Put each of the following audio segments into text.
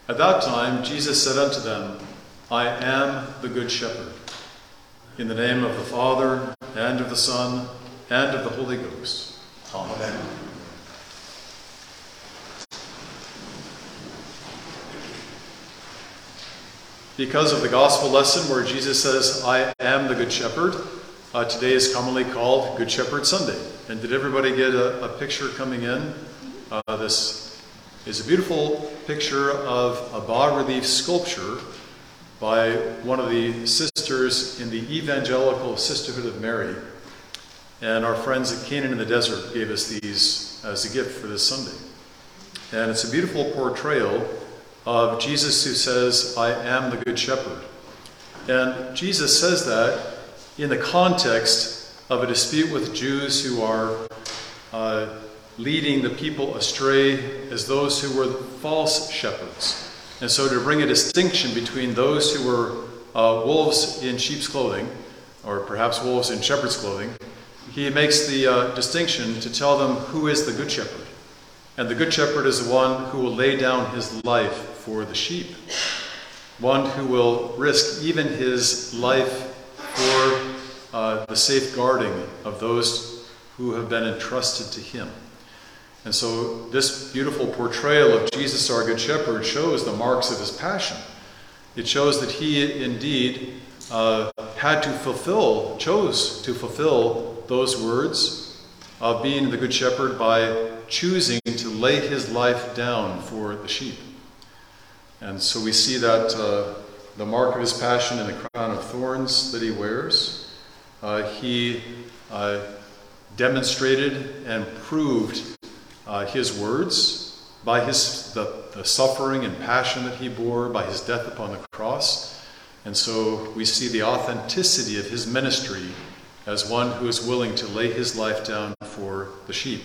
At that time Jesus said unto them, I am the good shepherd. In the name of the Father, and of the Son, and of the Holy Ghost. Amen. Because of the gospel lesson where Jesus says, I am the good shepherd, today is commonly called Good Shepherd Sunday. And did everybody get a picture coming in? This is a beautiful picture of a bas-relief sculpture by one of the sisters in the Evangelical Sisterhood of Mary. And our friends at Canaan in the Desert gave us these as a gift for this Sunday. And it's a beautiful portrayal of Jesus who says, I am the good shepherd. And Jesus says that in the context of a dispute with Jews who are leading the people astray as those who were false shepherds. And so to bring a distinction between those who were wolves in sheep's clothing, or perhaps wolves in shepherd's clothing, he makes the distinction to tell them who is the good shepherd. And the good shepherd is the one who will lay down his life for the sheep. One who will risk even his life for the safeguarding of those who have been entrusted to him. And so this beautiful portrayal of Jesus, our good shepherd, shows the marks of his passion. It shows that he indeed chose to fulfill those words of being the good shepherd by choosing to lay his life down for the sheep. And so we see that the mark of his passion in the crown of thorns that he wears. He demonstrated and proved his words by the suffering and passion that he bore, by his death upon the cross. And so we see the authenticity of his ministry as one who is willing to lay his life down for the sheep.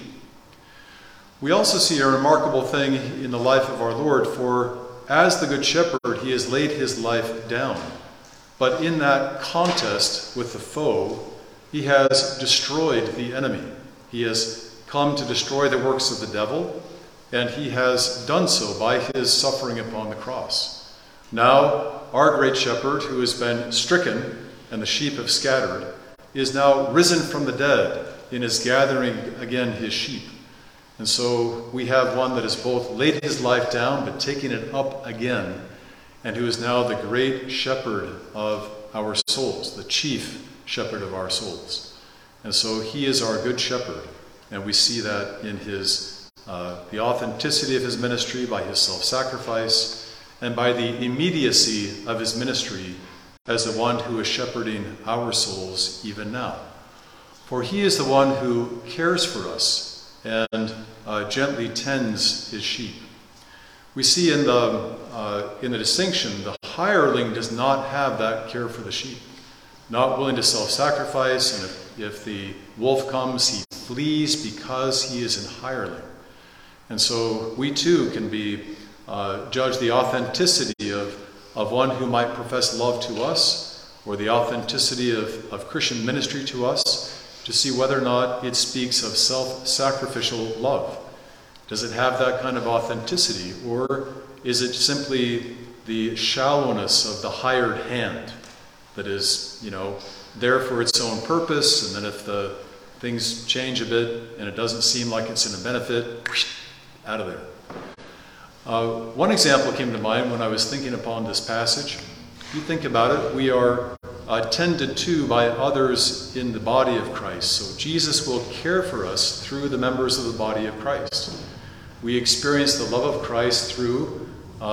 We also see a remarkable thing in the life of our Lord, for as the good shepherd, he has laid his life down. But in that contest with the foe, he has destroyed the enemy. He has come to destroy the works of the devil, and he has done so by his suffering upon the cross. Now, our great shepherd, who has been stricken and the sheep have scattered, is now risen from the dead and is gathering again his sheep. And so we have one that has both laid his life down but taken it up again, and who is now the great shepherd of our souls, the chief shepherd of our souls. And so he is our good shepherd. And we see that in his the authenticity of his ministry, by his self-sacrifice, and by the immediacy of his ministry as the one who is shepherding our souls even now. For he is the one who cares for us and gently tends his sheep. We see in the distinction, the hireling does not have that care for the sheep, not willing to self-sacrifice, and if the wolf comes, he flees because he is an hireling. And so we too can be judge the authenticity of one who might profess love to us, or the authenticity of Christian ministry to us, to see whether or not it speaks of self-sacrificial love. Does it have that kind of authenticity, or is it simply the shallowness of the hired hand that is, there for its own purpose, and then if the things change a bit and it doesn't seem like it's in a benefit, out of there. One example came to mind when I was thinking upon this passage. If you think about it, we are tended to by others in the body of Christ. So Jesus will care for us through the members of the body of Christ. We experience the love of Christ through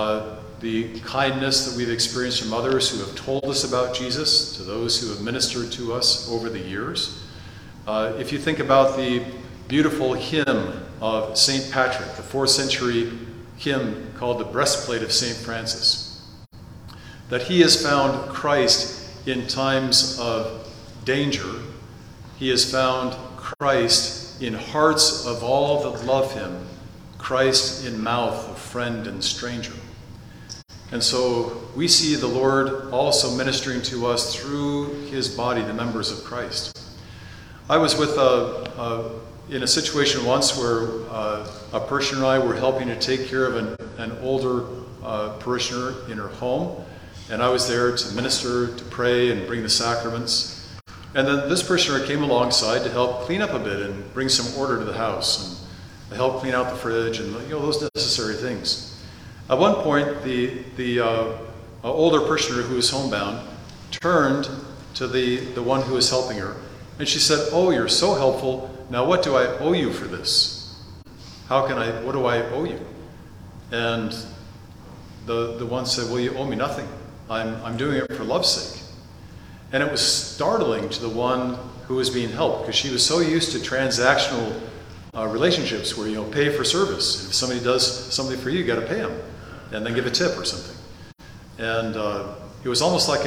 the kindness that we've experienced from others who have told us about Jesus, to those who have ministered to us over the years. If you think about the beautiful hymn of St. Patrick, the 4th century hymn called the Breastplate of St. Francis, that he has found Christ in times of danger. He has found Christ in hearts of all that love him, Christ in mouth of friend and stranger. And so we see the Lord also ministering to us through his body, the members of Christ. I was in a situation once where a parishioner and I were helping to take care of an older parishioner in her home, and I was there to minister, to pray, and bring the sacraments. And then this parishioner came alongside to help clean up a bit and bring some order to the house, and help clean out the fridge and those necessary things. At one point, the older parishioner who was homebound turned to the one who was helping her, and she said, "Oh, you're so helpful. Now what do I owe you for this? What do I owe you?" And the one said, "Well, you owe me nothing. I'm doing it for love's sake." And it was startling to the one who was being helped, because she was so used to transactional relationships where pay for service. If somebody does something for you, you got to pay them, and then give a tip or something. And it was almost like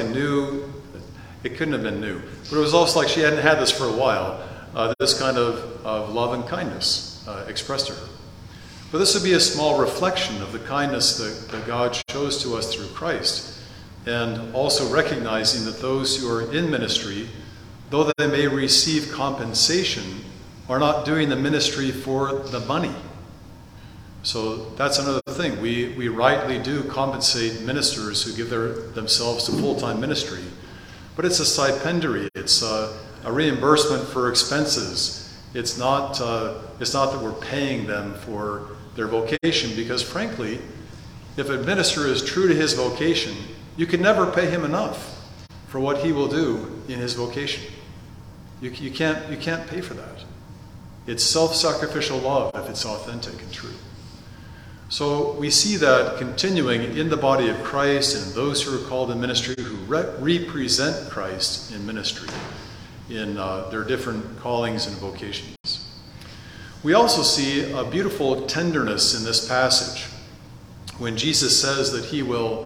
it couldn't have been new, but it was almost like she hadn't had this for a while, this kind of love and kindness expressed to her. But this would be a small reflection of the kindness that God shows to us through Christ, and also recognizing that those who are in ministry, though they may receive compensation, are not doing the ministry for the money. So that's another thing. We rightly do compensate ministers who give themselves to full-time ministry, but it's a stipendiary. It's a reimbursement for expenses. It's not that we're paying them for their vocation, because frankly, if a minister is true to his vocation, you can never pay him enough for what he will do in his vocation. You can't pay for that. It's self-sacrificial love if it's authentic and true. So we see that continuing in the body of Christ and those who are called in ministry, who represent Christ in ministry in their different callings and vocations. We also see a beautiful tenderness in this passage when Jesus says that he will,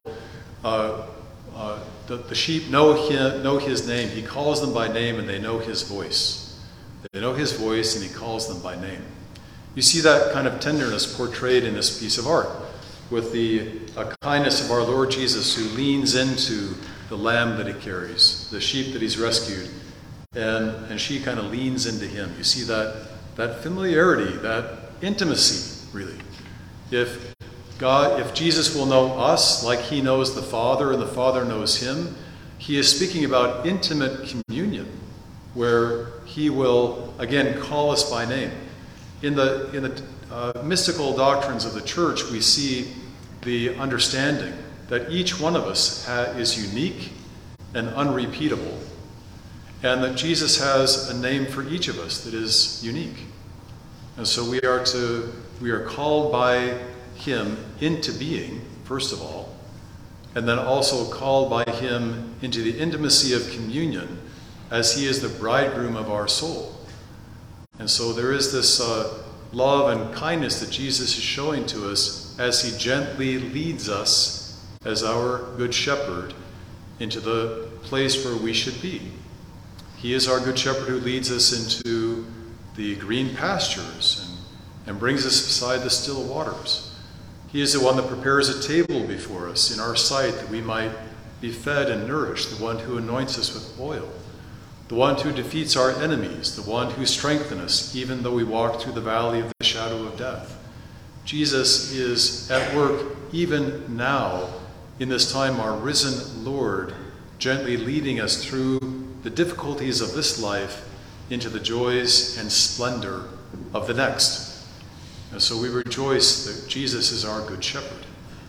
the sheep know his name. He calls them by name and they know his voice. They know his voice and he calls them by name. You see that kind of tenderness portrayed in this piece of art, with the kindness of our Lord Jesus, who leans into the lamb that he carries, the sheep that he's rescued, and she kind of leans into him. You see that familiarity, that intimacy, really. If Jesus will know us like he knows the Father and the Father knows him, he is speaking about intimate communion, where he will again call us by name. In the mystical doctrines of the Church, we see the understanding that each one of us is unique and unrepeatable, and that Jesus has a name for each of us that is unique. And so we are called by him into being, first of all, and then also called by him into the intimacy of communion, as he is the bridegroom of our soul. And so there is this love and kindness that Jesus is showing to us as he gently leads us as our good shepherd into the place where we should be. He is our good shepherd who leads us into the green pastures and brings us beside the still waters. He is the one that prepares a table before us in our sight that we might be fed and nourished, the one who anoints us with oil, the one who defeats our enemies, the one who strengthens us even though we walk through the valley of the shadow of death. Jesus is at work even now, in this time, our risen Lord, gently leading us through the difficulties of this life into the joys and splendor of the next. And so we rejoice that Jesus is our good shepherd.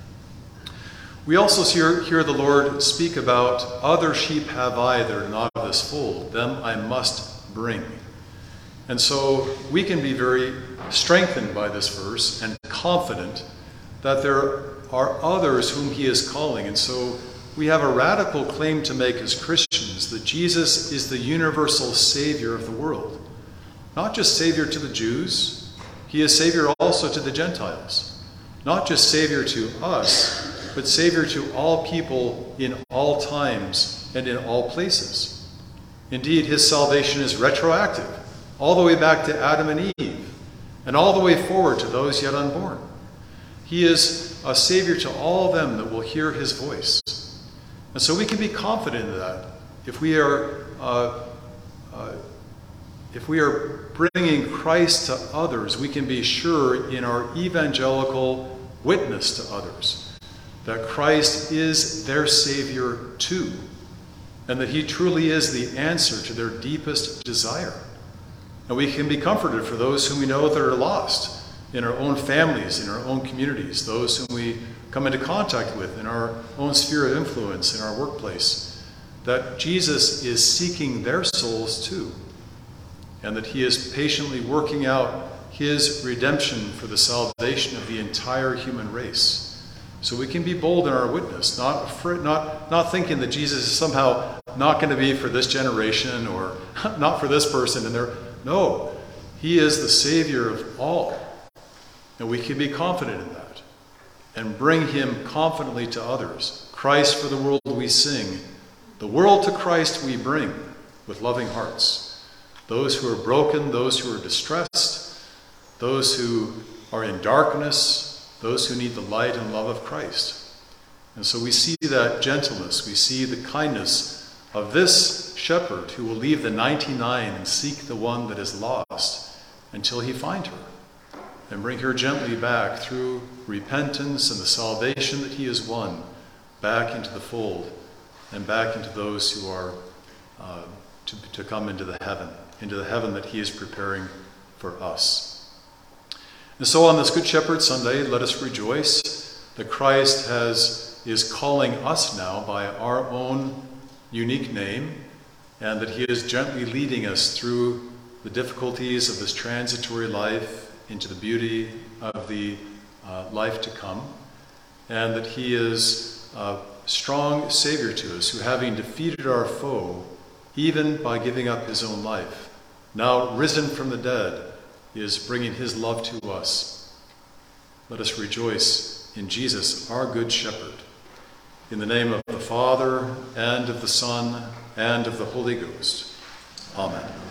We also hear the Lord speak about, "Other sheep have I that are not of this fold, them I must bring." And so we can be very strengthened by this verse and confident that there are others whom he is calling. And so we have a radical claim to make as Christians, that Jesus is the universal Savior of the world. Not just Savior to the Jews, he is Savior also to the Gentiles. Not just Savior to us, but Savior to all people in all times and in all places. Indeed, his salvation is retroactive, all the way back to Adam and Eve, and all the way forward to those yet unborn. He is a Savior to all them that will hear his voice. And so we can be confident in that. If we are bringing Christ to others, we can be sure in our evangelical witness to others that Christ is their Savior too, and that he truly is the answer to their deepest desire. And we can be comforted for those whom we know that are lost in our own families, in our own communities, those whom we come into contact with in our own sphere of influence, in our workplace, that Jesus is seeking their souls too, and that he is patiently working out his redemption for the salvation of the entire human race. So we can be bold in our witness, not thinking that Jesus is somehow not going to be for this generation or not for this person. No, he is the Savior of all. And we can be confident in that and bring him confidently to others. Christ for the world we sing. The world to Christ we bring with loving hearts. Those who are broken, those who are distressed, those who are in darkness, those who need the light and love of Christ. And so we see that gentleness, we see the kindness of this shepherd who will leave the 99 and seek the one that is lost until he find her and bring her gently back through repentance and the salvation that he has won back into the fold and back into those who are to come into the heaven that he is preparing for us. And so on this Good Shepherd Sunday, let us rejoice that Christ is calling us now by our own unique name, and that he is gently leading us through the difficulties of this transitory life into the beauty of the life to come, and that he is a strong Savior to us, who, having defeated our foe, even by giving up his own life, now risen from the dead, is bringing his love to us. Let us rejoice in Jesus, our Good Shepherd. In the name of the Father, and of the Son, and of the Holy Ghost. Amen.